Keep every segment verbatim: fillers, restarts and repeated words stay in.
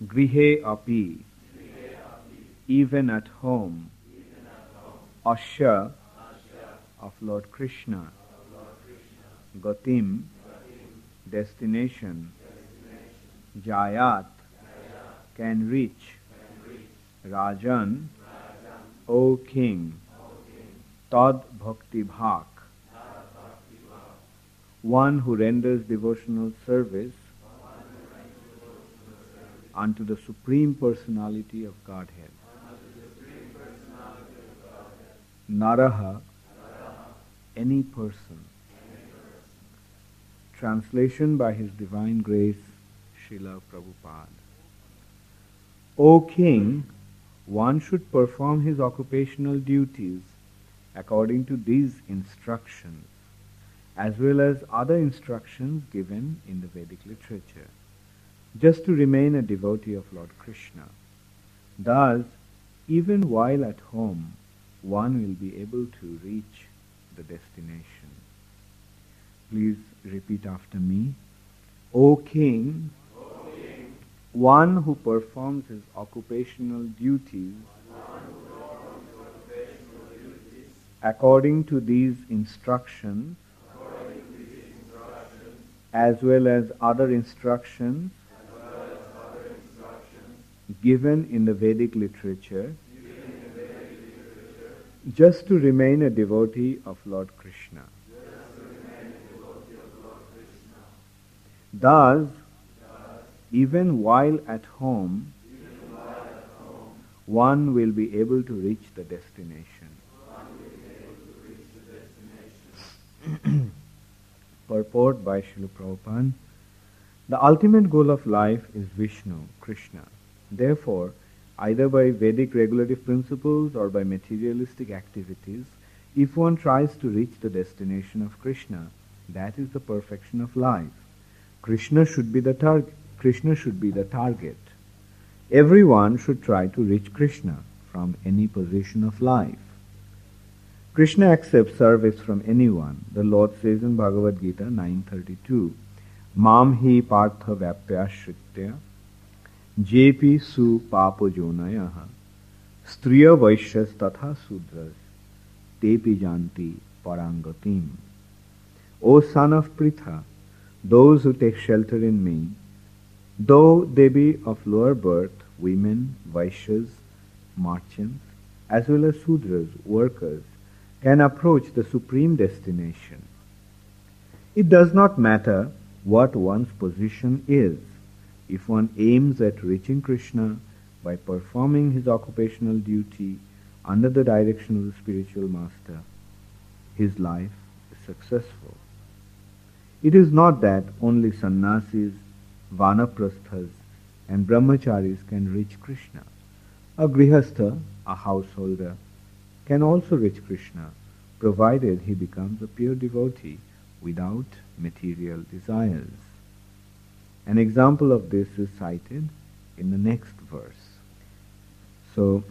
grihe api, even at home, asya of Lord Krishna, gatim, destination, jayat, can reach, rajan, O king, tad bhakti bhak, one who renders devotional service unto the Supreme Personality of Godhead. Naraha, any person. Translation by His Divine Grace, Srila Prabhupada. O King, one should perform his occupational duties according to these instructions, as well as other instructions given in the Vedic literature, just to remain a devotee of Lord Krishna. Thus, even while at home, one will be able to reach the destination. Please repeat after me. O King, O King, one who performs his occupational duties according to these instructions, as well as other instructions given in the Vedic literature, just to remain a devotee of Lord Krishna. Thus, even while at home, one will be able to reach the destination. Purport by Srila Prabhupada. The ultimate goal of life is Vishnu, Krishna. Therefore, either by Vedic regulative principles or by materialistic activities, if one tries to reach the destination of Krishna, that is the perfection of life. Krishna should be the target. Krishna should be the target. Everyone should try to reach Krishna from any position of life. Krishna accepts service from anyone. The Lord says in Bhagavad Gita nine thirty-two, Mam hi partha vyapyashritya jepi su papo jonayaha striya vaishyas tatha sudras tepi janti parangatim. O son of Pritha, those who take shelter in me, though they be of lower birth, women, Vaishyas, merchants, as well as Sudras, workers, can approach the supreme destination. It does not matter what one's position is. If one aims at reaching Krishna by performing his occupational duty under the direction of the spiritual master, his life is successful. It is not that only sannyasis, vanaprasthas, and brahmacharis can reach Krishna. A grihastha, a householder, can also reach Krishna, provided he becomes a pure devotee without material desires. An example of this is cited in the next verse. So,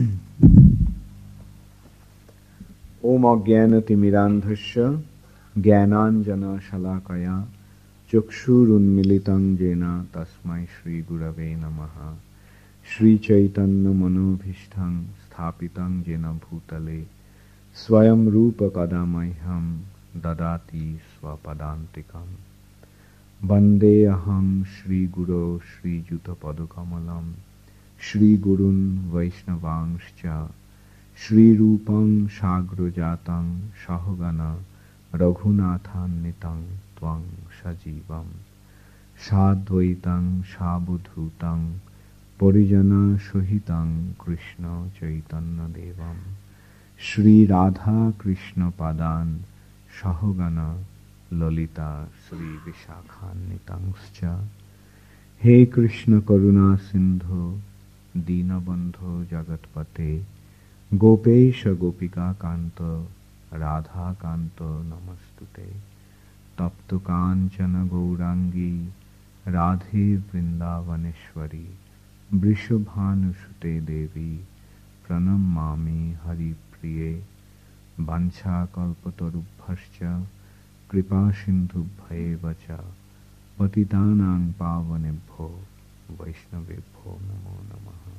Om Ajnana Timirandhasya Jnananjana Shalakaya Chukshurunmilitam Jena Tasmai Shri Gurave Namaha Shri Chaitanya Manobhishtham Sthapitam Jena Bhutale Swayam Rupa Kadamayham Dadati Swapadantikam Bande Aham Shri Guru Shri Juta Padukamalam Shri Gurun Vaishnavangscha Shri Rupam Shagrojatang Shahogana Raghunathan Nitang Twang Shajivam Shadvaitang Shabudhutang Parijana Shohitang Krishna Chaitanya Devam Shri Radha Krishna Padan Shahogana Lalita Sri Vishakhan Nitangscha He Krishna Karuna Sindhu Dinabandho Jagatpate Gopesha Gopika Kanta Radha Kanto Namastute Taptu Kanchana Gaurangi Radhe Vrindavaneshwari Vrishabhanusute Devi Pranam Mami Hari Priye Bancha Kalpatarubhascha Kripa Sindhu Bhaye Vacha Patitanang Pavanebho Vaishnavebhyo Namo Namaha.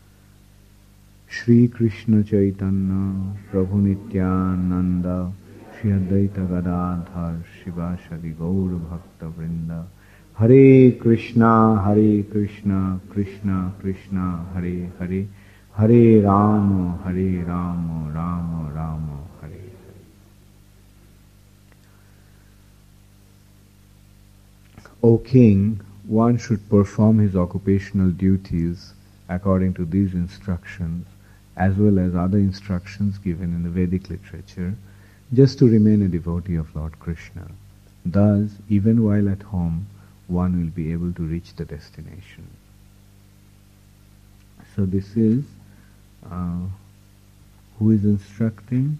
Shri Krishna Chaitanya Prabhu Nityananda Shri Advaita Gadadhar Shivasadi Gaur Bhakta Vrinda. Hare Krishna, Hare Krishna, Krishna Krishna, Hare Hare, Hare Rama, Hare Rama, Rama Rama, Hare Hare. O King, one should perform his occupational duties according to these instructions as well as other instructions given in the Vedic literature just to remain a devotee of Lord Krishna. Thus, even while at home, one will be able to reach the destination. So this is, uh, who is instructing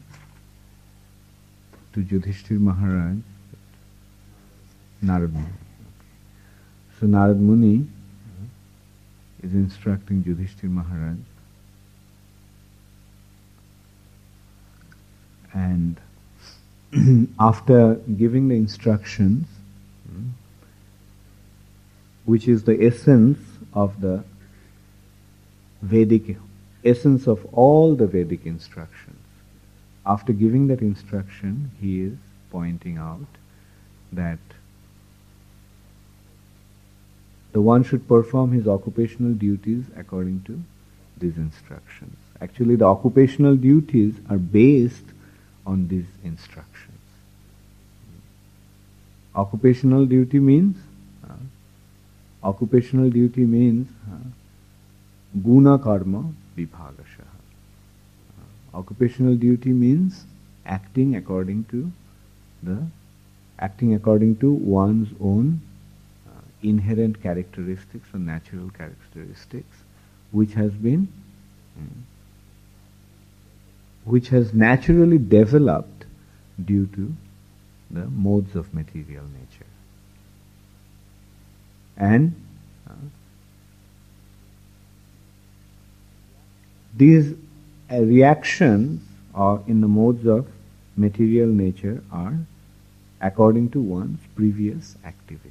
to Yudhishthir Maharaj? Narad Muni. So Narad Muni is instructing Yudhishthir Maharaj, and after giving the instructions, which is the essence of the Vedic, essence of all the Vedic instructions, after giving that instruction, he is pointing out that the one should perform his occupational duties according to these instructions. Actually, the occupational duties are based on these instructions. Occupational duty means, uh, occupational duty means uh, guna karma vibhagasha. Uh, occupational duty means acting according to the, acting according to one's own inherent characteristics or natural characteristics, which has been, which has naturally developed due to the modes of material nature. And uh, these uh, reactions are in the modes of material nature are according to one's previous activities.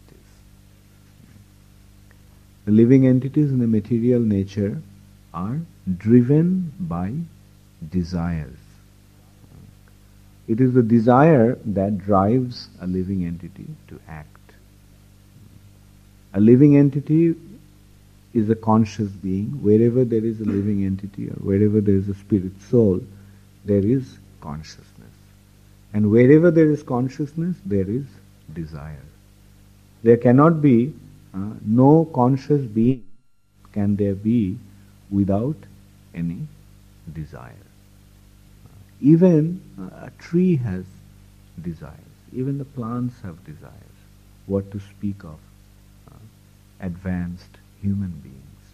The living entities in the material nature are driven by desires. It is the desire that drives a living entity to act. A living entity is a conscious being. Wherever there is a living entity or wherever there is a spirit soul, there is consciousness. And wherever there is consciousness, there is desire. There cannot be Uh, no conscious being can there be without any desire. Uh, even uh, a tree has desires. Even the plants have desires. What to speak of uh, advanced human beings.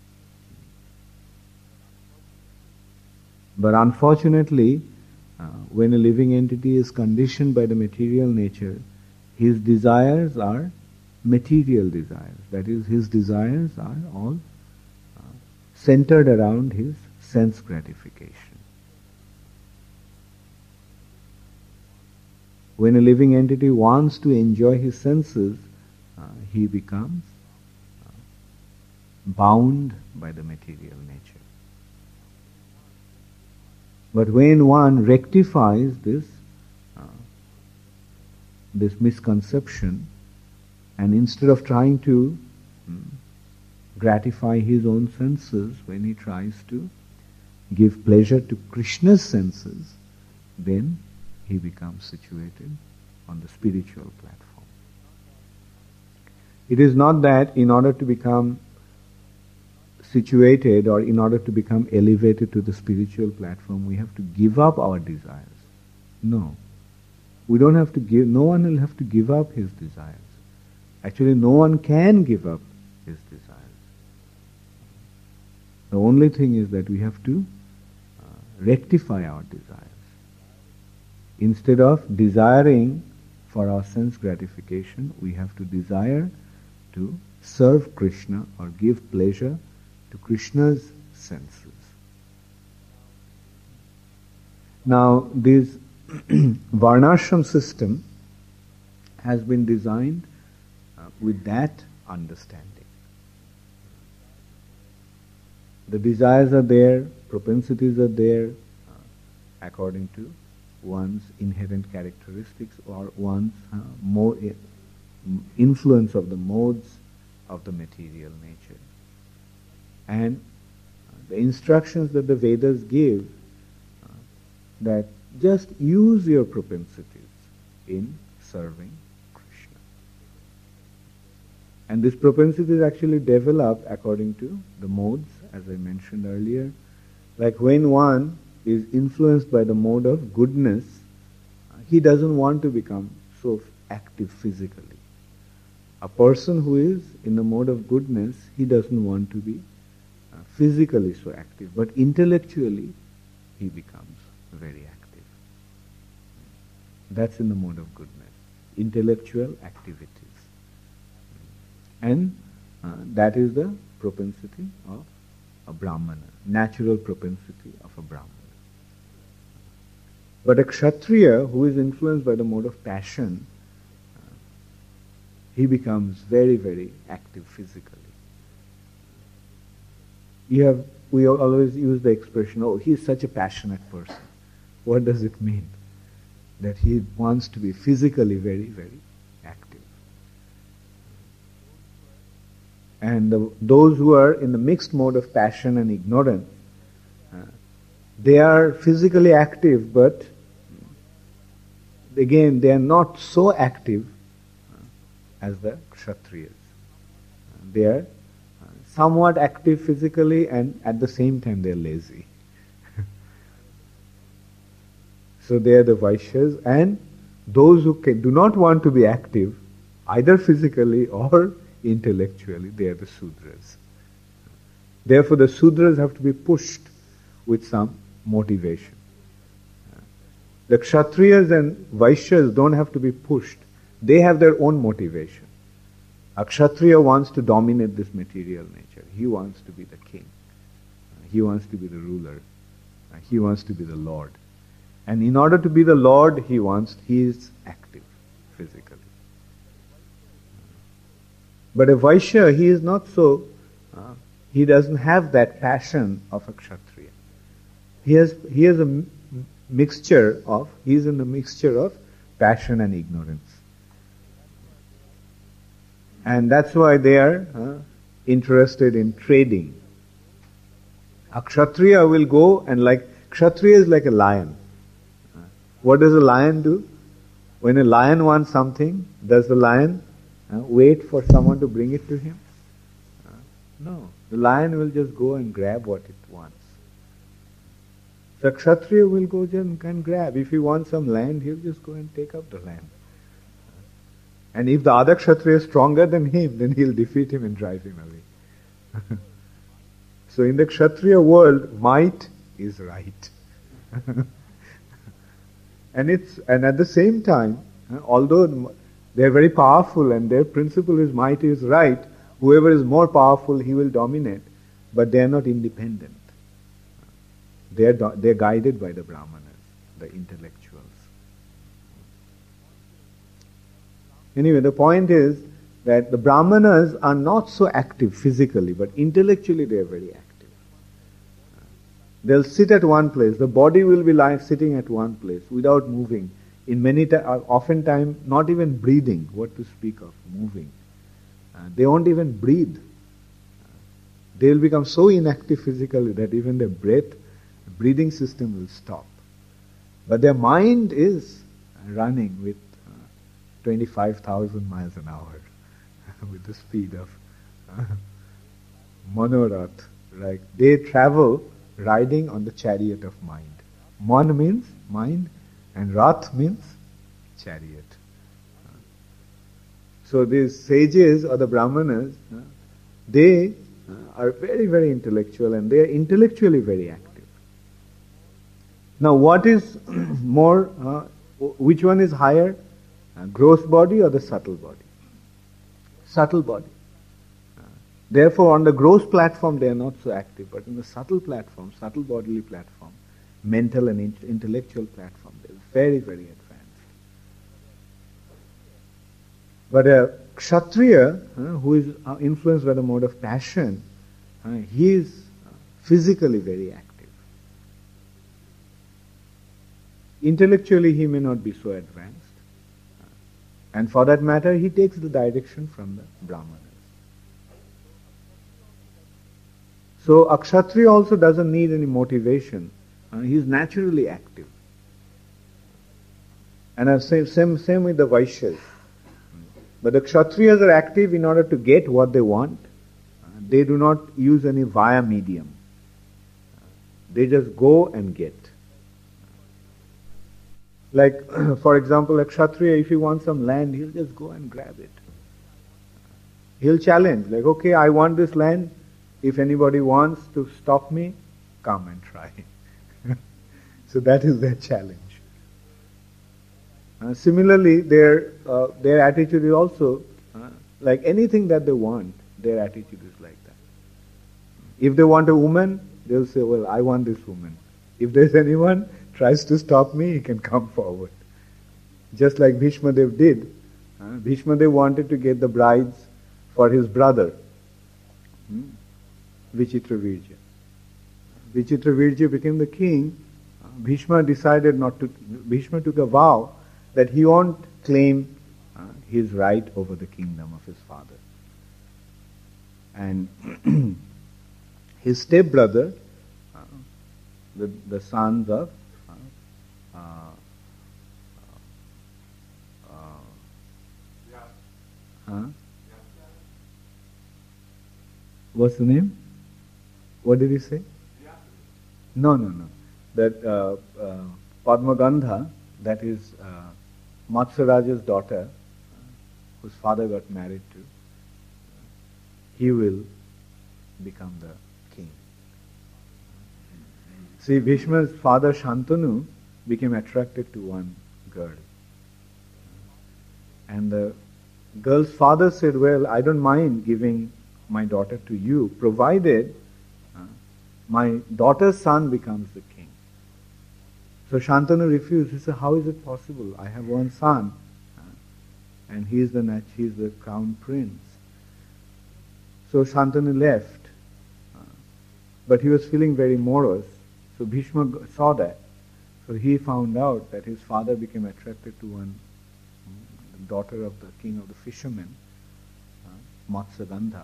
But unfortunately, uh, when a living entity is conditioned by the material nature, his desires are material desires. That is, his desires are all uh, centered around his sense gratification. When a living entity wants to enjoy his senses, uh, he becomes uh, bound by the material nature. But when one rectifies this, uh, this misconception, and instead of trying to mm, gratify his own senses, when he tries to give pleasure to Krishna's senses, then he becomes situated on the spiritual platform. It is not that in order to become situated or in order to become elevated to the spiritual platform, we have to give up our desires. No. We don't have to give, no one will have to give up his desires. Actually, no one can give up his desires. The only thing is that we have to uh, rectify our desires. Instead of desiring for our sense gratification, we have to desire to serve Krishna or give pleasure to Krishna's senses. Now, this Varnashram system has been designed with that understanding. The desires are there, propensities are there, uh, according to one's inherent characteristics or one's uh, more influence of the modes of the material nature. And the instructions that the Vedas give, uh, that just use your propensities in serving Krishna. And this propensity is actually developed according to the modes, as I mentioned earlier. Like when one is influenced by the mode of goodness, uh, he doesn't want to become so active physically. A person who is in the mode of goodness, he doesn't want to be uh, physically so active, but intellectually he becomes very active. That's in the mode of goodness, intellectual activities. And uh, that is the propensity of a Brahmana, natural propensity of a Brahmana. But a Kshatriya who is influenced by the mode of passion, uh, he becomes very, very active physically. You have, we always use the expression, oh, he is such a passionate person. What does it mean? That he wants to be physically very, very active. And the, those who are in the mixed mode of passion and ignorance, uh, they are physically active, but again, they are not so active uh, as the Kshatriyas. Uh, they are uh, somewhat active physically, and at the same time they are lazy. So they are the Vaishyas, and those who can, do not want to be active, either physically or intellectually, they are the Sudras. Therefore the Sudras have to be pushed with some motivation. The Kshatriyas and Vaishyas don't have to be pushed. They have their own motivation. A Kshatriya wants to dominate this material nature. He wants to be the king. He wants to be the ruler. He wants to be the Lord. And in order to be the Lord, he wants, he is active physically. But a Vaishya, he is not so, uh, he doesn't have that passion of a Kshatriya. He has, he has a m- mixture of, he is in the mixture of passion and ignorance. And that's why they are uh, interested in trading. A Kshatriya will go and like, Kshatriya is like a lion. What does a lion do? When a lion wants something, does the lion uh, wait for someone to bring it to him? Uh, no. The lion will just go and grab what it wants. The Kshatriya will go and, and grab. If he wants some land, he'll just go and take up the land. And if the other Kshatriya is stronger than him, then he'll defeat him and drive him away. So in the Kshatriya world, might is right. And it's and at the same time, uh, although they are very powerful and their principle is might is right, whoever is more powerful, he will dominate. But they are not independent. They are do- they are guided by the Brahmanas, the intellectuals. Anyway, the point is that the Brahmanas are not so active physically, but intellectually they are very active. They'll sit at one place. The body will be lying, sitting at one place without moving. In many times, oftentimes, not even breathing. What to speak of moving? Uh, they won't even breathe. They will become so inactive physically that even their breath, breathing system will stop. But their mind is running with uh, twenty-five thousand miles an hour, with the speed of uh, Manorath. Right? They travel riding on the chariot of mind. Man means mind and Rath means chariot. So these sages or the Brahmanas, they are very, very intellectual and they are intellectually very active. Now what is more, uh, which one is higher? Uh, gross body or the subtle body? Subtle body. Therefore, on the gross platform, they are not so active. But in the subtle platform, subtle bodily platform, mental and in- intellectual platform, they are very, very advanced. But a Kshatriya, uh, who is uh, influenced by the mode of passion, uh, he is uh, physically very active. Intellectually, he may not be so advanced. And for that matter, he takes the direction from the Brahmanas. So, a Kshatriya also doesn't need any motivation. Uh, he is naturally active. And uh, same, same, same with the Vaishyas. But the Kshatriyas are active in order to get what they want. Uh, they do not use any via medium. Uh, they just go and get. Like, for example, a Kshatriya, if he wants some land, he'll just go and grab it. He'll challenge, like, okay, I want this land. If anybody wants to stop me, come and try. So that is their challenge. Uh, similarly, their uh, their attitude is also uh, like anything that they want. Their attitude is like that. If they want a woman, they'll say, "Well, I want this woman." If there's anyone tries to stop me, he can come forward. Just like Bhishma Dev did. Uh, Bhishma Dev wanted to get the brides for his brother, hmm, Vichitravirja. Vichitravirja became the king. Uh, Bhishma decided not to. Bhishma took a vow that he won't claim uh, his right over the kingdom of his father. And his stepbrother, uh, the, the sons of uh, uh, uh, huh? What's the name? What did he say? No, no, no. That uh, uh, Padmagandha, that is uh, Matsuraja's daughter, whose father got married to, he will become the king. See, Bhishma's father Shantanu became attracted to one girl. And the girl's father said, well, I don't mind giving my daughter to you, provided uh, my daughter's son becomes the king. So Shantanu refused. He said, how is it possible? I have one son, uh, and he is the nat- he is the crown prince. So Shantanu left, uh, but he was feeling very morose. So Bhishma saw that. So he found out that his father became attracted to one um, the daughter of the king of the fishermen, uh, Matsagandha.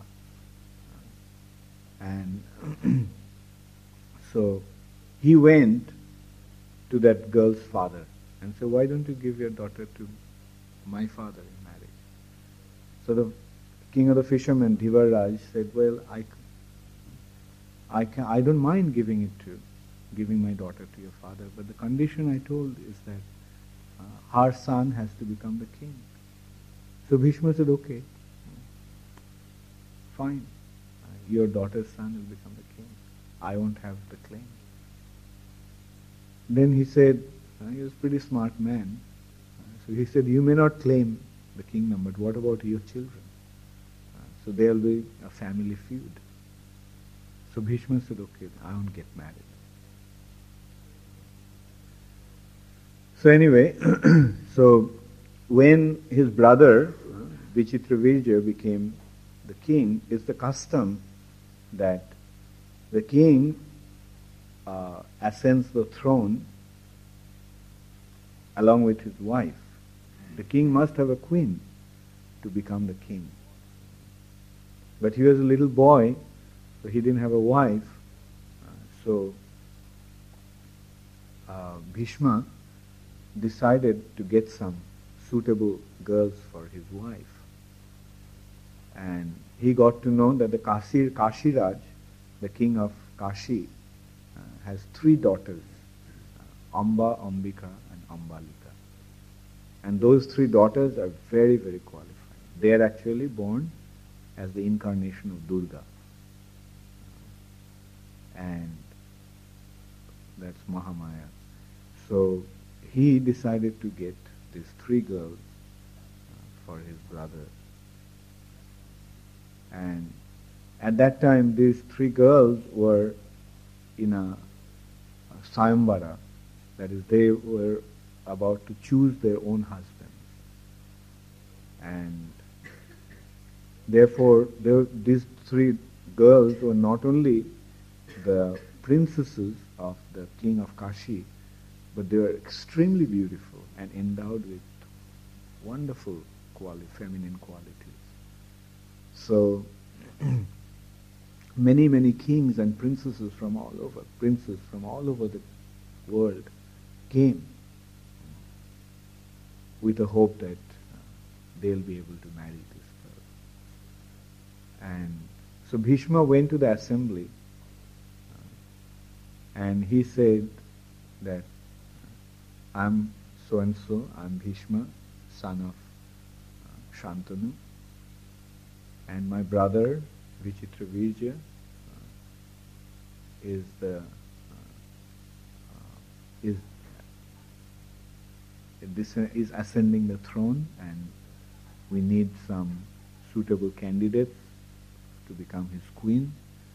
Uh, and so he went to that girl's father and said, why don't you give your daughter to my father in marriage? So the king of the fishermen, Dhivaraj, said, well, I, I, can, I don't mind giving it to, giving my daughter to your father, but the condition I told is that uh, her son has to become the king. So Bhishma said, okay, fine, uh, your daughter's son will become the king. I won't have the claim. Then he said, uh, he was a pretty smart man, uh, so he said, you may not claim the kingdom, but what about your children? Uh, so there will be a family feud. So Bhishma said, okay, I won't get married. So anyway, so when his brother, uh, Vichitravirja, became the king, it's the custom that the king uh, ascends the throne along with his wife. The king must have a queen to become the king. But he was a little boy, so he didn't have a wife. Uh, so uh, Bhishma decided to get some suitable girls for his wife. And he got to know that the Kashi, Kashiraj, the king of Kashi, uh, has three daughters, uh, Amba, Ambika, and Ambalika. And those three daughters are very, very qualified. They are actually born as the incarnation of Durga. And that's Mahamaya. So he decided to get these three girls uh, for his brother. And at that time, these three girls were in a, a Sayamvara, that is, they were about to choose their own husbands. And therefore, they were, these three girls were not only the princesses of the king of Kashi, but they were extremely beautiful and endowed with wonderful quali- feminine qualities. So many, many kings and princesses from all over, princes from all over the world came with the hope that uh, they'll be able to marry this girl. And so Bhishma went to the assembly uh, and he said that I'm so and so, I'm Bhishma, son of uh, Shantanu, and my brother Vichitravirja uh, is the uh, uh, is this is ascending the throne, and we need some suitable candidates to become his queen.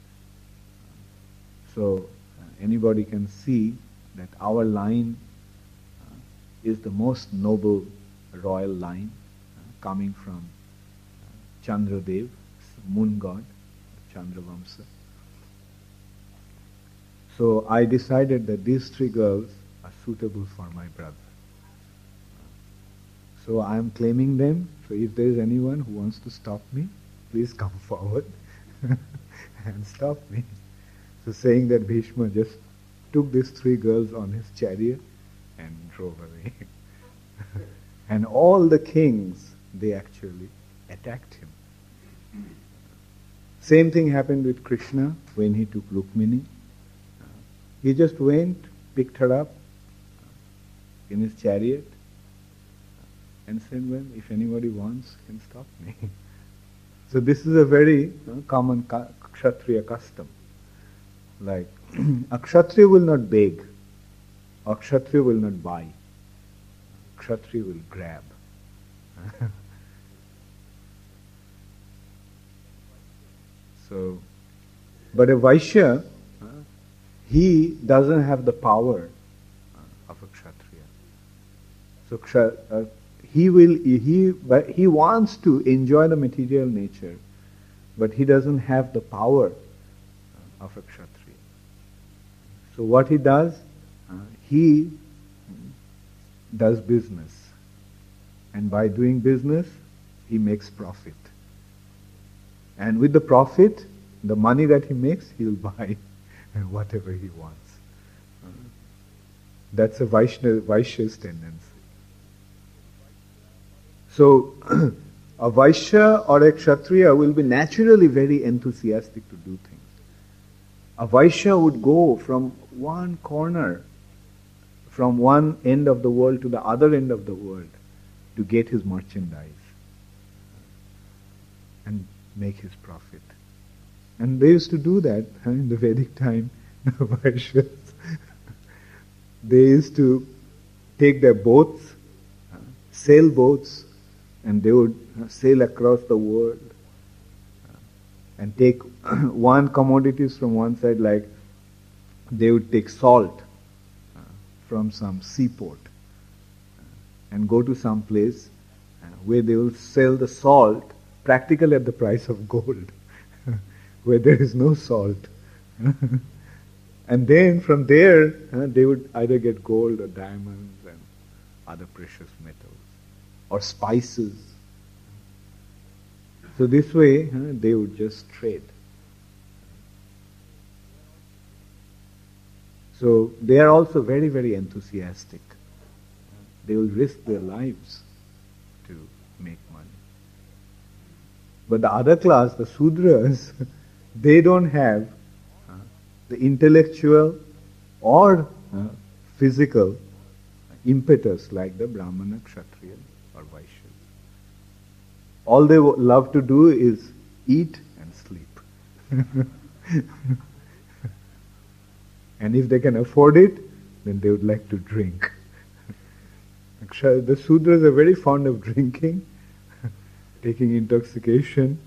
So uh, anybody can see that our line uh, is the most noble royal line uh, coming from uh, Chandradev, moon god, Chandravamsa. So I decided that these three girls are suitable for my brother. So I am claiming them. So if there is anyone who wants to stop me, please come forward and stop me. So saying that Bhishma just took these three girls on his chariot and drove away. And all the kings, they actually attacked him. Same thing happened with Krishna when he took Rukmini. He just went, picked her up in his chariot and said, well, if anybody wants, can stop me. So this is a very you know, common ka- Kshatriya custom. Like, a Kshatriya will not beg, a Kshatriya will not buy, a Kshatriya will grab. So, but a Vaishya, uh, he doesn't have the power uh, of a Kshatriya. So, ksha, uh, he will, he, but he wants to enjoy the material nature, but he doesn't have the power uh, of a Kshatriya. So, what he does, uh, he does business, and by doing business, he makes profit. And with the profit, the money that he makes, he'll buy whatever he wants. Uh, that's a Vaishnav, Vaishya's tendency. So, a Vaishya or a Kshatriya will be naturally very enthusiastic to do things. A Vaishya would go from one corner, from one end of the world to the other end of the world to get his merchandise and make his profit. And they used to do that huh, in the Vedic time, the Vaishyas. They used to take their boats, uh, sail boats, and they would uh, sail across the world uh, and take one commodities from one side, like they would take salt uh, from some seaport uh, and go to some place uh, where they will sell the salt practically at the price of gold, where there is no salt. And then from there, uh, they would either get gold or diamonds and other precious metals, or spices. So this way, uh, they would just trade. So they are also very, very enthusiastic. They will risk their lives to make money. But the other class, the Sudras, they don't have uh, the intellectual or uh, physical impetus like the Brahmana, Kshatriya or Vaishyas. All they w- love to do is eat and sleep. And if they can afford it, then they would like to drink. The Sudras are very fond of drinking, taking intoxication,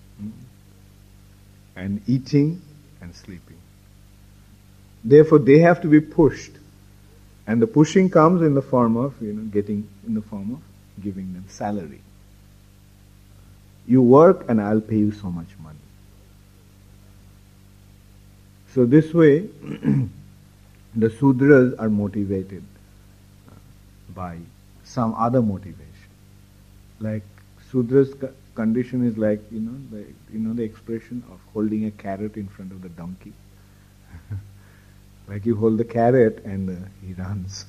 and eating and sleeping. Therefore, they have to be pushed. And the pushing comes in the form of, you know, getting, in the form of giving them salary. You work and I'll pay you so much money. So this way, the Sudras are motivated by some other motivation. Like Sudra's condition is like, you know, the, you know the expression of holding a carrot in front of the donkey. Like you hold the carrot and uh, he runs.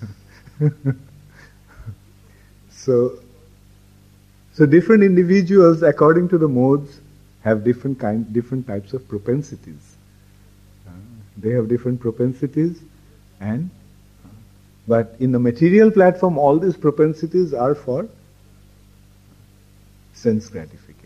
so, so different individuals, according to the modes, have different kind, different types of propensities. Uh, they have different propensities, and uh, but in the material platform, all these propensities are for sense gratification.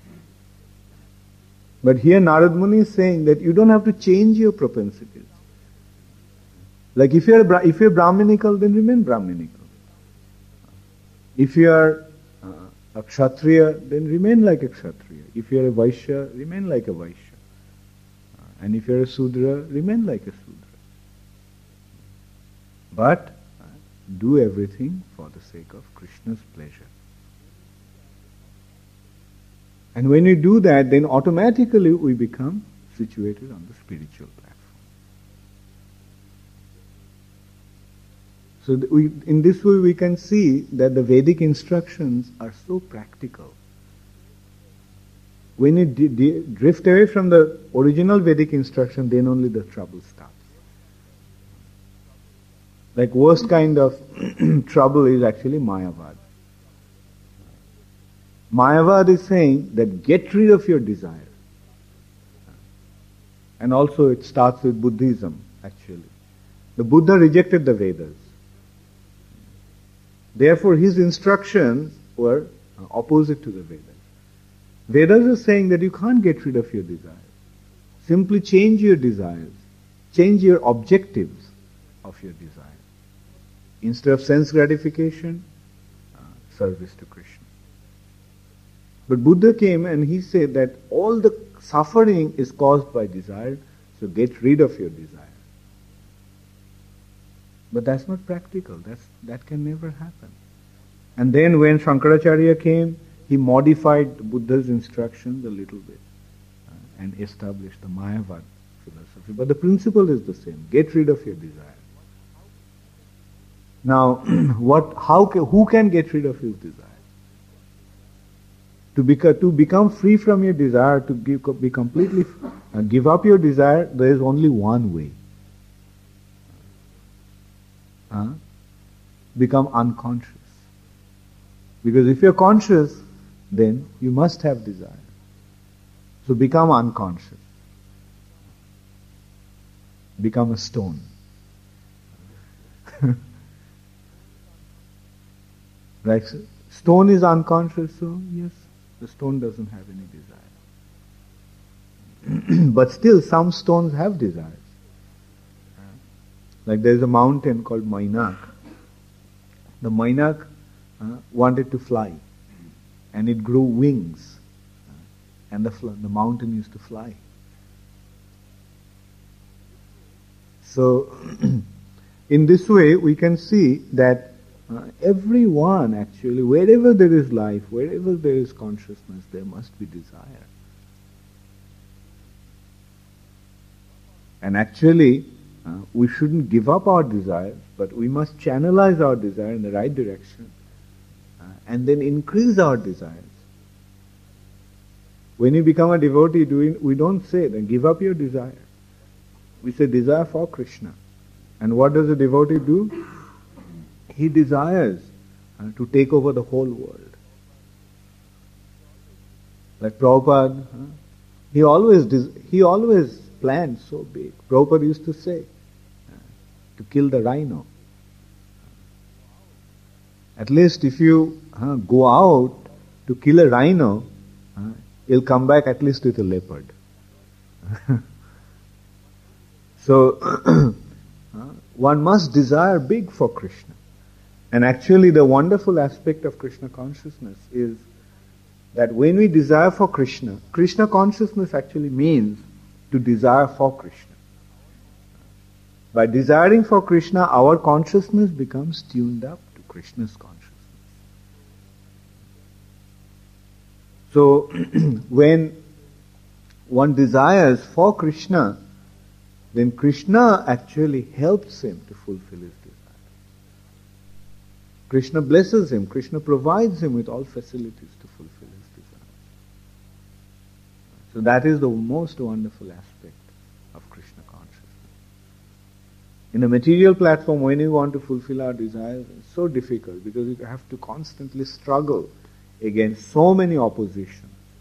But here Narad Muni is saying that you don't have to change your propensities. Like if you are if you are Brahminical, then remain Brahminical. If you are uh, a Kshatriya, then remain like a Kshatriya. If you are a Vaishya, remain like a Vaishya. Uh, and if you are a Sudra, remain like a Sudra. But uh, do everything for the sake of Krishna's pleasure. And when you do that, then automatically we become situated on the spiritual platform. So th- we, in this way we can see that the Vedic instructions are so practical. When you d- d- drift away from the original Vedic instruction, then only the trouble starts. Like worst kind of trouble is actually Mayavad. Mayavad is saying that get rid of your desire. And also it starts with Buddhism, actually. The Buddha rejected the Vedas. Therefore his instructions were opposite to the Vedas. Vedas are saying that you can't get rid of your desires. Simply change your desires. Change your objectives of your desire. Instead of sense gratification, uh, service to Krishna. But Buddha came and he said that all the suffering is caused by desire, so get rid of your desire. But that's not practical. That's, that can never happen. And then when Shankaracharya came, he modified Buddha's instructions a little bit uh, and established the Mayavad philosophy. But the principle is the same. Get rid of your desire. Now, what? How? Can, who can get rid of his desire? To become, to become free from your desire, to give, be completely, uh, give up your desire, there is only one way. Uh, become unconscious. Because if you're conscious, then you must have desire. So become unconscious. Become a stone. Right? So stone is unconscious, so yes, the stone doesn't have any desire. But still, some stones have desires. Like there is a mountain called Mainak. The Mainak uh, wanted to fly, and it grew wings, uh, and the fl- the mountain used to fly. So, in this way, we can see that uh, everyone actually, wherever there is life, wherever there is consciousness, there must be desire. And actually, uh, we shouldn't give up our desires, but we must channelize our desire in the right direction, uh, and then increase our desires. When you become a devotee, we don't say, then give up your desire. We say desire for Krishna. And what does a devotee do? He desires uh, to take over the whole world. Like Prabhupada, uh, he always des- he always planned so big. Prabhupada used to say, uh, to kill the rhino. At least if you uh, go out to kill a rhino, uh, you'll come back at least with a leopard. So, uh, one must desire big for Krishna. And actually the wonderful aspect of Krishna consciousness is that when we desire for Krishna, Krishna consciousness actually means to desire for Krishna. By desiring for Krishna, our consciousness becomes tuned up to Krishna's consciousness. So, when one desires for Krishna, then Krishna actually helps him to fulfill his desire. Krishna blesses him. Krishna provides him with all facilities to fulfill his desire. So that is the most wonderful aspect of Krishna consciousness. In a material platform, when we want to fulfill our desires, it's so difficult because you have to constantly struggle against so many oppositions.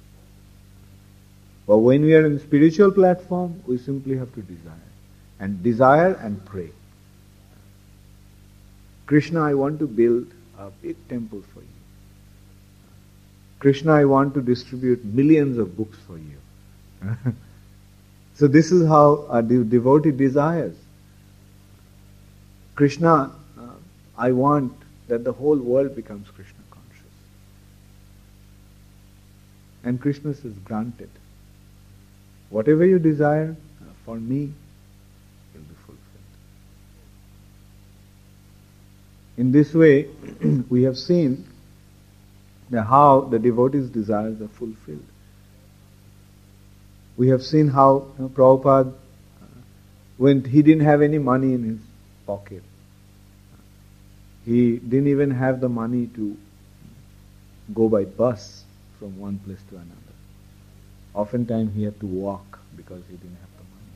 But when we are in the spiritual platform, we simply have to desire. And desire and pray. Krishna, I want to build a big temple for you. Krishna, I want to distribute millions of books for you. So this is how a devotee desires. Krishna, uh, I want that the whole world becomes Krishna conscious. And Krishna says, granted. Whatever you desire, uh, for me, will be fulfilled. In this way, we have seen that how the devotee's desires are fulfilled. We have seen how you know, Prabhupada, uh, when he didn't have any money in his pocket, he didn't even have the money to go by bus from one place to another. Oftentimes he had to walk because he didn't have the money.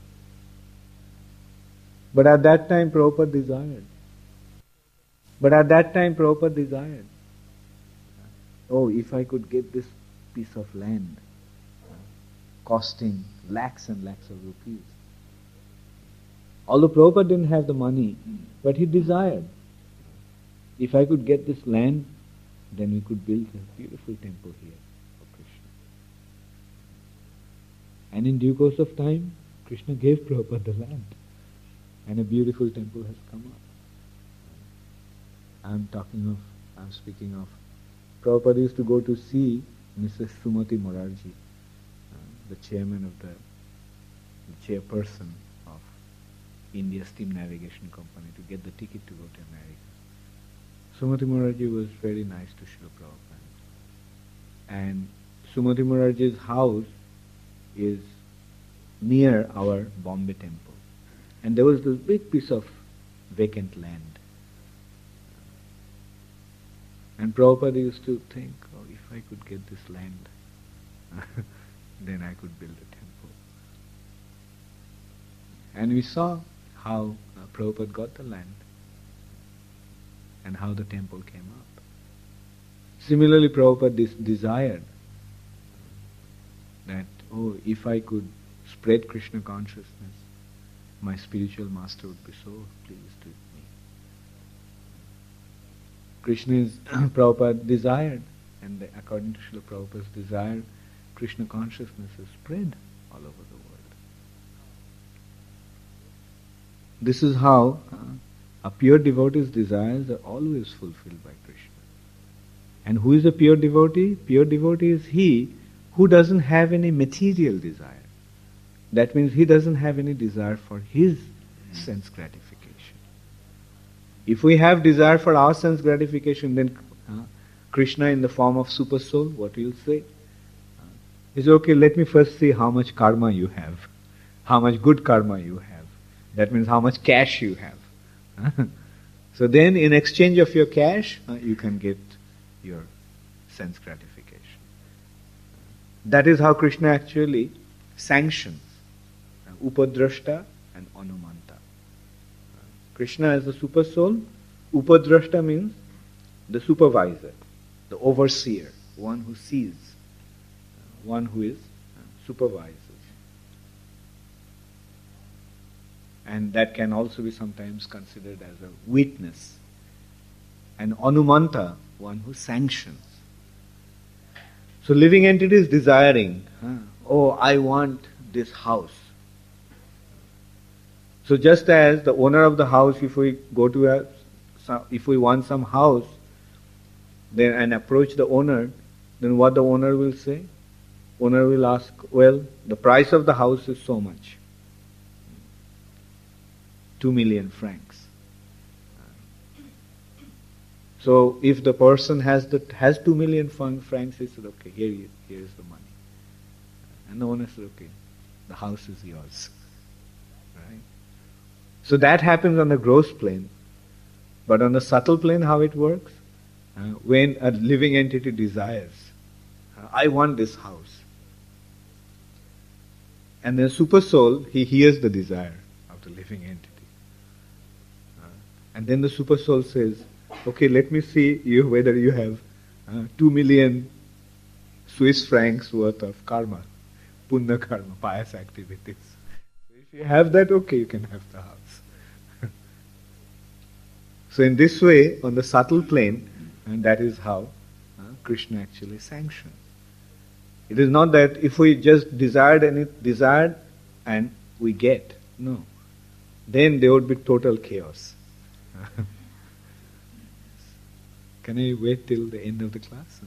But at that time Prabhupada desired. But at that time Prabhupada desired. Oh, if I could get this piece of land costing lakhs and lakhs of rupees. Although Prabhupada didn't have the money, but he desired. If I could get this land, then we could build a beautiful temple here for Krishna. And in due course of time, Krishna gave Prabhupada the land. And a beautiful temple has come up. I'm talking of, I'm speaking of, Prabhupada used to go to see Missus Sumati Morarji, uh, the chairman of the, the chairperson of India Steam Navigation Company, to get the ticket to go to America. Sumati Morarji was very nice to Srila Prabhupada. And Sumati Morarji's house is near our Bombay temple. And there was this big piece of vacant land. And Prabhupada used to think, oh, if I could get this land, then I could build a temple. And we saw how uh, Prabhupada got the land and how the temple came up. Similarly, Prabhupada des- desired that, oh, if I could spread Krishna consciousness, my spiritual master would be so pleased with me. Krishna is, Prabhupada desired, and according to Srila Prabhupada's desire, Krishna consciousness is spread all over the world. This is how uh, a pure devotee's desires are always fulfilled by Krishna. And who is a pure devotee? Pure devotee is he who doesn't have any material desire. That means he doesn't have any desire for his sense gratification. If we have desire for our sense gratification, then uh, Krishna in the form of super soul, what will say? Uh, is okay, let me first see how much karma you have, how much good karma you have. That means how much cash you have. So then in exchange of your cash, uh, you can get your sense gratification. That is how Krishna actually sanctions uh, Upadrashta and Anumanta. Krishna as the super soul, Upadrashta means the supervisor, the overseer, one who sees, one who is uh, supervises. And that can also be sometimes considered as a witness. And Anumanta, one who sanctions. So living entity is desiring, huh? Oh, I want this house. So just as the owner of the house, if we go to a, if we want some house, then and approach the owner, then what the owner will say? Owner will ask, well, the price of the house is so much. Two million francs. So if the person has the has two million francs, he said, okay, here, you, here is the money. And the owner said, okay, the house is yours. Right? So that happens on the gross plane. But on the subtle plane, how it works? Uh, when a living entity desires, uh, I want this house. And the super soul, he hears the desire of the living entity. Uh, and then the super soul says, okay, let me see you whether you have uh, two million Swiss francs worth of karma, punya karma, pious activities. So if you have that, okay, you can have the house. So in this way, on the subtle plane, and that is how uh, Krishna actually sanctions. It is not that if we just desired any desired and we get. No. Then there would be total chaos. Can I wait till the end of the class?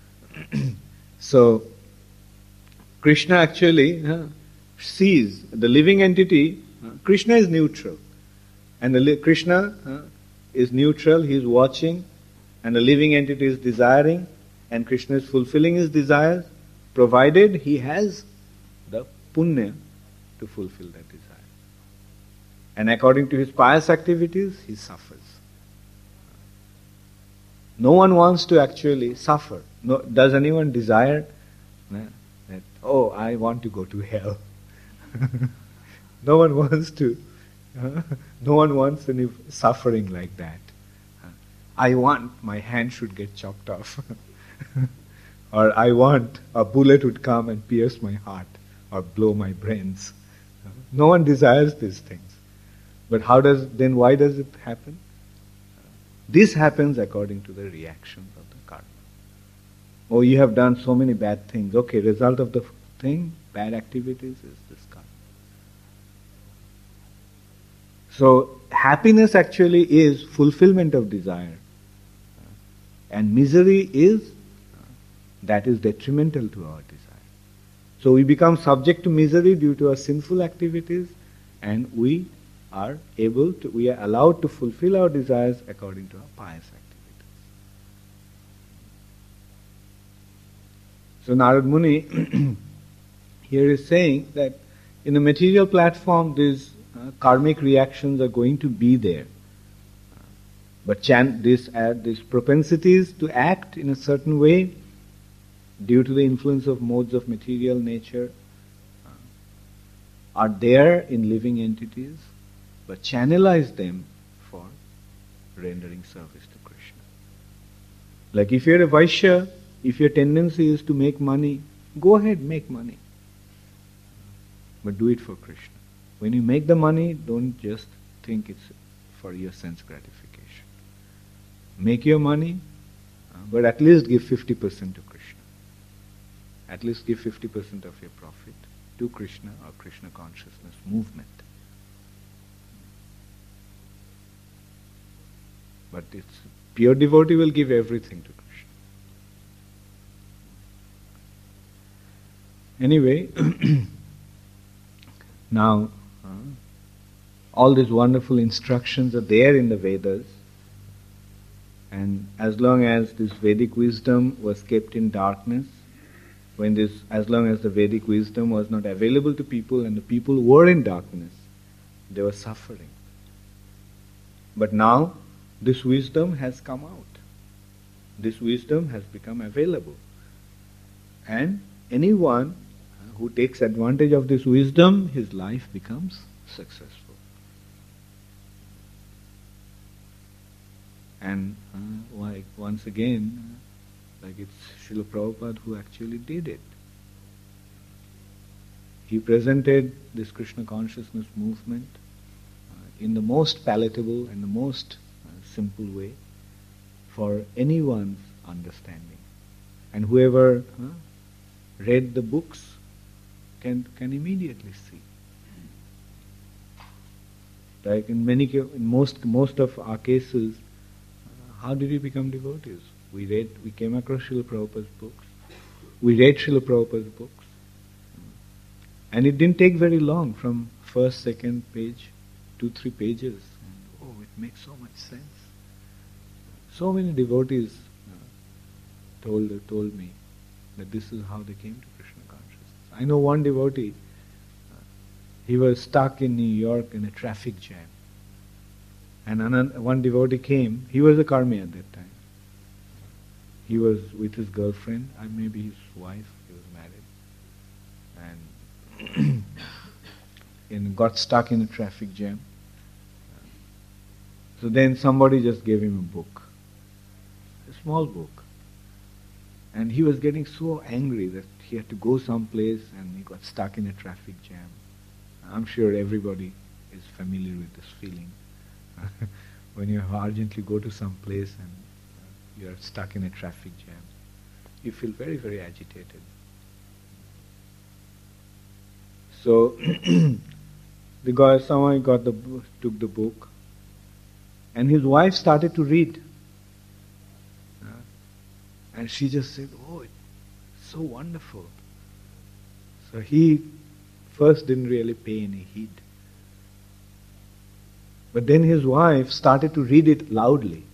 So, Krishna actually uh, sees the living entity. Uh, Krishna is neutral. And the li- Krishna uh, is neutral, he is watching, and the living entity is desiring, and Krishna is fulfilling his desires, provided he has the punya to fulfill that desire. And according to his pious activities, he suffers. No one wants to actually suffer. No, does anyone desire uh, that, oh, I want to go to hell? No one wants to. Uh, no one wants any suffering like that. Uh, I want my hand should get chopped off. Or I want a bullet would come and pierce my heart or blow my brains. Uh, no one desires these things. But how does, then why does it happen? Uh, this happens according to the reactions of the karma. Oh, you have done so many bad things. Okay, result of the thing, bad activities is this karma. So, happiness actually is fulfillment of desire. And misery is, that is detrimental to our desire. So we become subject to misery due to our sinful activities, and we are able to, we are allowed to fulfill our desires according to our pious activities. So Narad Muni here is saying that in the material platform these uh, karmic reactions are going to be there. But chan- this, uh, these propensities to act in a certain way due to the influence of modes of material nature uh, are there in living entities, but channelize them for rendering service to Krishna. Like if you're a Vaishya, if your tendency is to make money, go ahead, make money. But do it for Krishna. When you make the money, don't just think it's for your sense gratification. Make your money, uh, but at least give fifty percent to Krishna. At least give fifty percent of your profit to Krishna or Krishna consciousness movement. But it's pure devotee will give everything to Krishna. Anyway, now uh, all these wonderful instructions are there in the Vedas. And as long as this Vedic wisdom was kept in darkness, when this, as long as the Vedic wisdom was not available to people and the people were in darkness, they were suffering. But now, this wisdom has come out. This wisdom has become available. And anyone who takes advantage of this wisdom, his life becomes successful. And uh, like once again, uh, like it's Srila Prabhupada who actually did it. He presented this Krishna consciousness movement uh, in the most palatable and the most uh, simple way for anyone's understanding. And whoever uh, read the books can can immediately see. Like in many, in most most of our cases, how did we become devotees? We read, we came across Srila Prabhupada's books. We read Srila Prabhupada's books. And it didn't take very long, from first, second page, two, three pages. And oh, it makes so much sense. So many devotees uh, told told me that this is how they came to Krishna consciousness. I know one devotee, uh, he was stuck in New York in a traffic jam. And anan- one devotee came, he was a karmi at that time. He was with his girlfriend, and maybe his wife, he was married, and, and got stuck in a traffic jam. So then somebody just gave him a book, a small book. And he was getting so angry that he had to go someplace and he got stuck in a traffic jam. I'm sure everybody is familiar with this feeling. When you urgently go to some place and you are stuck in a traffic jam, you feel very, very agitated. So the guy, someone got the took the book, and his wife started to read, uh, and she just said, "Oh, it's so wonderful." So he first didn't really pay any heed. But then his wife started to read it loudly.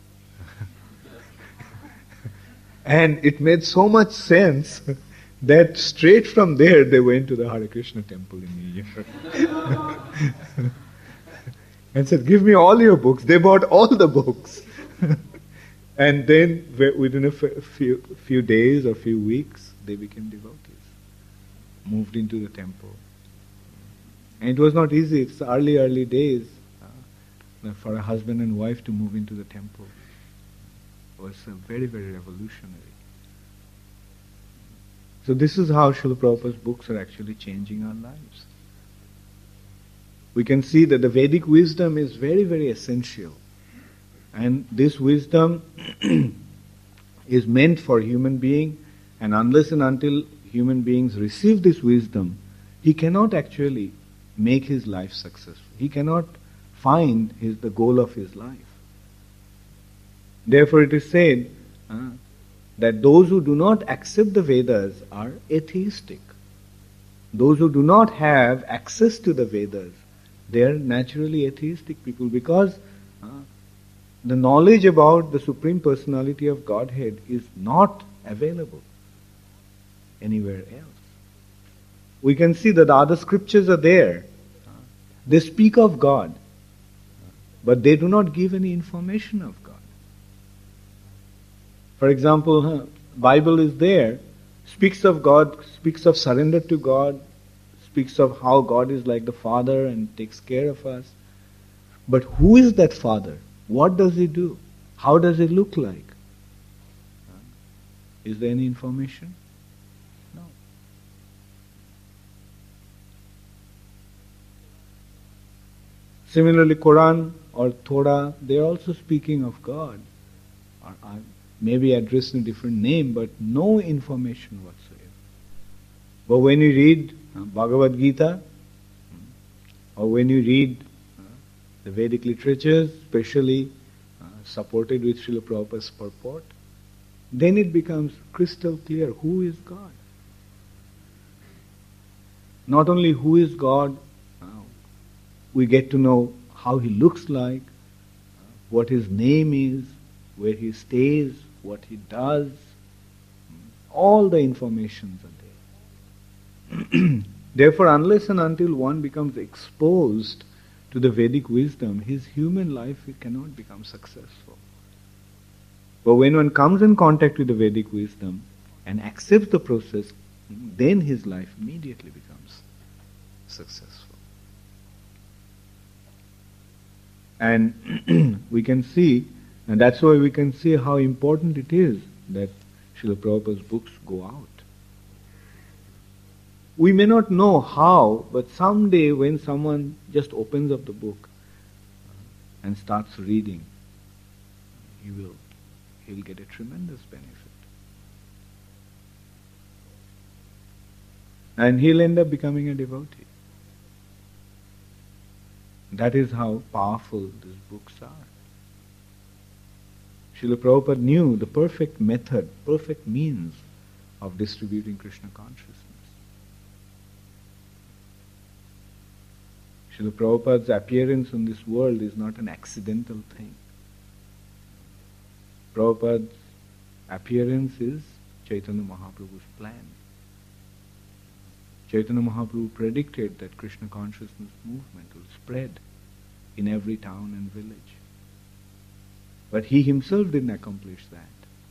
And it made so much sense that straight from there they went to the Hare Krishna temple in New York. And said, "Give me all your books." They bought all the books. And then within a few, few days or few weeks, they became devotees. Moved into the temple. And it was not easy. It's early, early days uh, for a husband and wife to move into the temple. It was uh, very, very revolutionary. So this is how Srila Prabhupada's books are actually changing our lives. We can see that the Vedic wisdom is very, very essential. And this wisdom is meant for human being, and unless and until human beings receive this wisdom, he cannot actually make his life successful. He cannot find his, the goal of his life. Therefore it is said uh, that those who do not accept the Vedas are atheistic. Those who do not have access to the Vedas, they are naturally atheistic people, because uh, the knowledge about the Supreme Personality of Godhead is not available anywhere else. We can see that the other scriptures are there. They speak of God, but they do not give any information of God. For example, huh, Bible is there, speaks of God, speaks of surrender to God, speaks of how God is like the Father and takes care of us. But who is that Father? What does He do? How does He look like? Is there any information? No. Similarly, Quran or Torah, they are also speaking of God. Or, or maybe addressed in a different name, but no information whatsoever. But when you read uh, Bhagavad Gita, or when you read uh, the Vedic literatures, especially uh, supported with Srila Prabhupada's purport, then it becomes crystal clear who is God. Not only who is God, uh, we get to know how He looks like, uh, what His name is, where He stays, what He does. All the informations are there. Therefore, unless and until one becomes exposed to the Vedic wisdom, his human life cannot become successful. But when one comes in contact with the Vedic wisdom and accepts the process, then his life immediately becomes successful. And we can see, and that's why we can see how important it is that Srila Prabhupada's books go out. We may not know how, but someday when someone just opens up the book and starts reading, he will he'll get a tremendous benefit. And he'll end up becoming a devotee. That is how powerful these books are. Srila Prabhupada knew the perfect method, perfect means of distributing Krishna consciousness. Srila Prabhupada's appearance in this world is not an accidental thing. Prabhupada's appearance is Chaitanya Mahaprabhu's plan. Chaitanya Mahaprabhu predicted that Krishna consciousness movement will spread in every town and village. But he himself didn't accomplish that.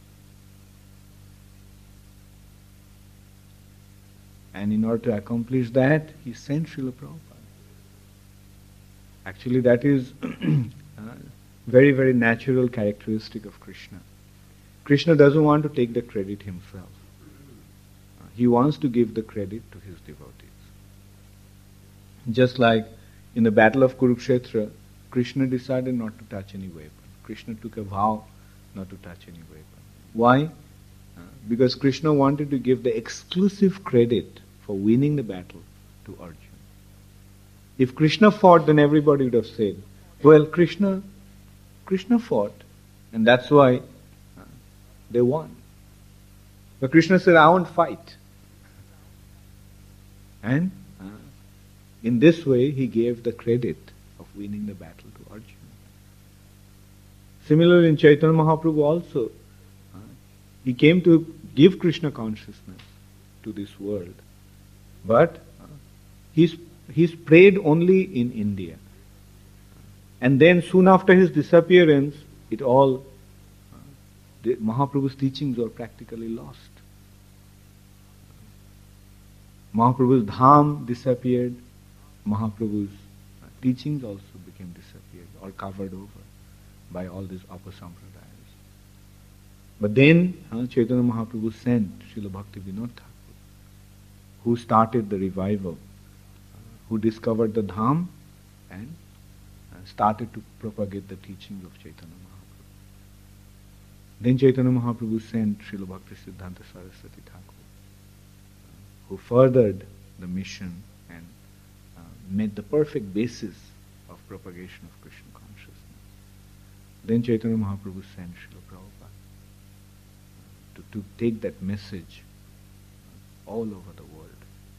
And in order to accomplish that, he sent Srila Prabhupada. Actually, that is a very, very natural characteristic of Krishna. Krishna doesn't want to take the credit himself. Uh, he wants to give the credit to his devotees. Just like in the battle of Kurukshetra, Krishna decided not to touch any weapon. Krishna took a vow not to touch any weapon. Why? Uh, because Krishna wanted to give the exclusive credit for winning the battle to Arjuna. If Krishna fought, then everybody would have said, well, Krishna, Krishna fought, and that's why uh, they won. But Krishna said, I won't fight. And uh, in this way, he gave the credit of winning the battle to Arjuna. Similarly, in Chaitanya Mahaprabhu also, uh, he came to give Krishna consciousness to this world. But uh, he's, he's prayed only in India. And then soon after his disappearance, it all, uh, the Mahaprabhu's teachings were practically lost. Mahaprabhu's dham disappeared. Mahaprabhu's uh, teachings also became disappeared or covered over by all these apasampradayas. But then uh, Chaitanya Mahaprabhu sent Srila Bhaktivinoda Thakur, who started the revival, uh, who discovered the dham and uh, started to propagate the teachings of Chaitanya Mahaprabhu. Then Chaitanya Mahaprabhu sent Srila Bhakti Siddhanta Saraswati Thakur, uh, who furthered the mission and uh, made the perfect basis of propagation of Krishna consciousness. Then Chaitanya Mahaprabhu sent Srila Prabhupada to, to take that message all over the world.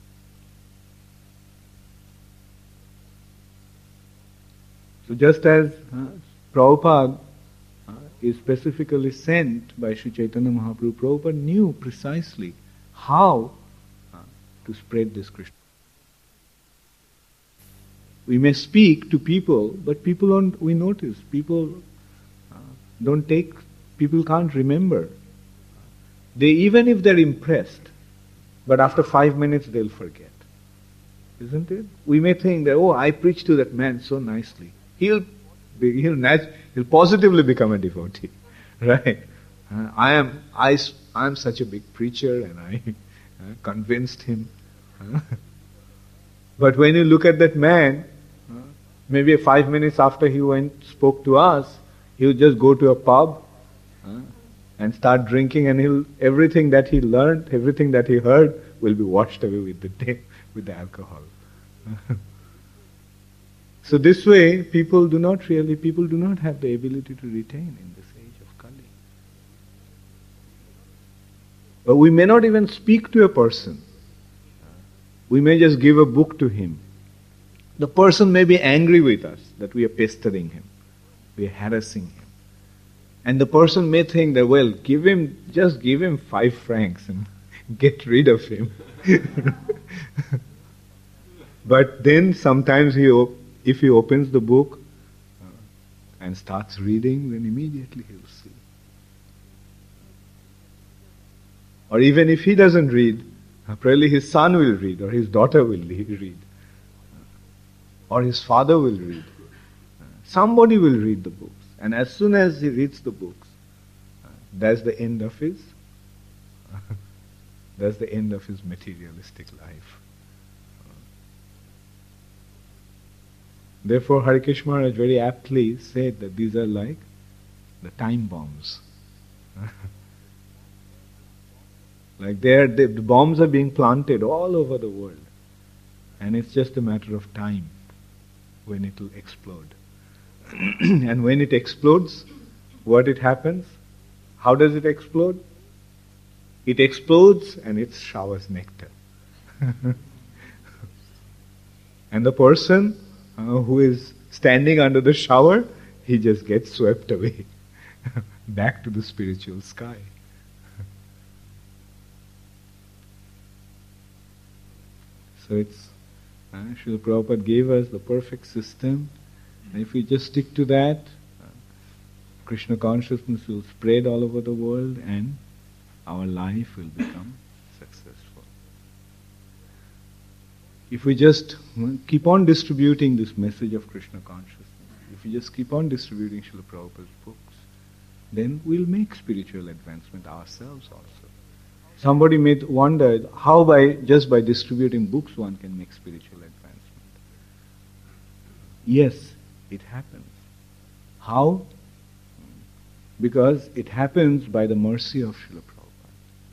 So just as uh, Prabhupada uh, is specifically sent by Sri Chaitanya Mahaprabhu, Prabhupada knew precisely how uh, to spread this Krishna. We may speak to people, but people don't, we notice, people don't take, people can't remember. They, even if they're impressed, but after five minutes they'll forget. Isn't it? We may think that, oh, I preached to that man so nicely. He'll, be, he'll, nat- he'll positively become a devotee. Right? Uh, I am, I, I'm such a big preacher and I uh, convinced him. Uh, but when you look at that man, uh, maybe five minutes after he went, spoke to us, he'll just go to a pub uh, and start drinking, and he'll everything that he learned, everything that he heard, will be washed away with the day, with the alcohol. So this way, people do not really, people do not have the ability to retain in this age of Kali. But we may not even speak to a person. We may just give a book to him. The person may be angry with us that we are pestering him. We are harassing him. And the person may think that, well, give him, just give him five francs and get rid of him. But then sometimes he, op- if he opens the book uh, and starts reading, then immediately he'll see. Or even if he doesn't read, uh, probably his son will read, or his daughter will read, or his father will read. Somebody will read the books. And as soon as he reads the books, uh, that's the end of his, that's the end of his materialistic life. Uh, therefore, Harikesh Maharaj very aptly said that these are like the time bombs. Like they are, the bombs are being planted all over the world. And it's just a matter of time when it will explode. And when it explodes, what it happens? How does it explode? It explodes and it showers nectar. And the person uh, who is standing under the shower, he just gets swept away back to the spiritual sky. So it's, uh, Srila Prabhupada gave us the perfect system And if we just stick to that, uh, Krishna consciousness will spread all over the world and our life will become successful. If we just keep on distributing this message of Krishna consciousness, if we just keep on distributing Srila Prabhupada's books, then we'll make spiritual advancement ourselves also. Somebody may wonder how by just by distributing books one can make spiritual advancement. Yes, it happens. How? Because it happens by the mercy of Srila Prabhupada.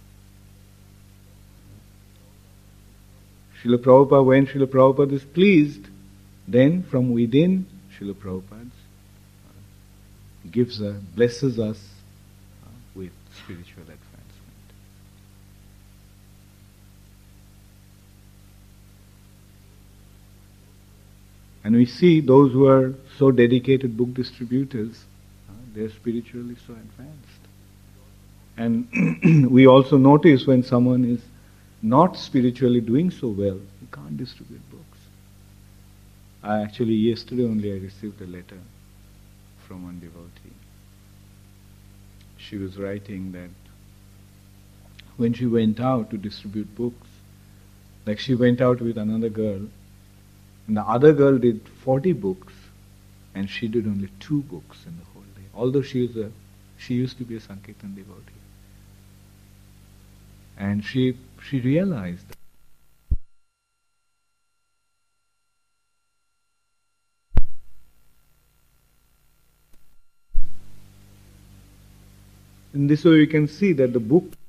Srila Prabhupada, when Srila Prabhupada is pleased, then from within Srila Prabhupada gives us, blesses us uh, with spiritual advancement. And we see those who are so dedicated book distributors, uh, they are spiritually so advanced. And we also notice when someone is not spiritually doing so well, he can't distribute books. I actually, yesterday only I received a letter from one devotee. She was writing that when she went out to distribute books, like she went out with another girl, and the other girl did forty books, and she did only two books in the whole day. Although she was a, she used to be a Sankirtan devotee, and she she realized that in this way we can see that the book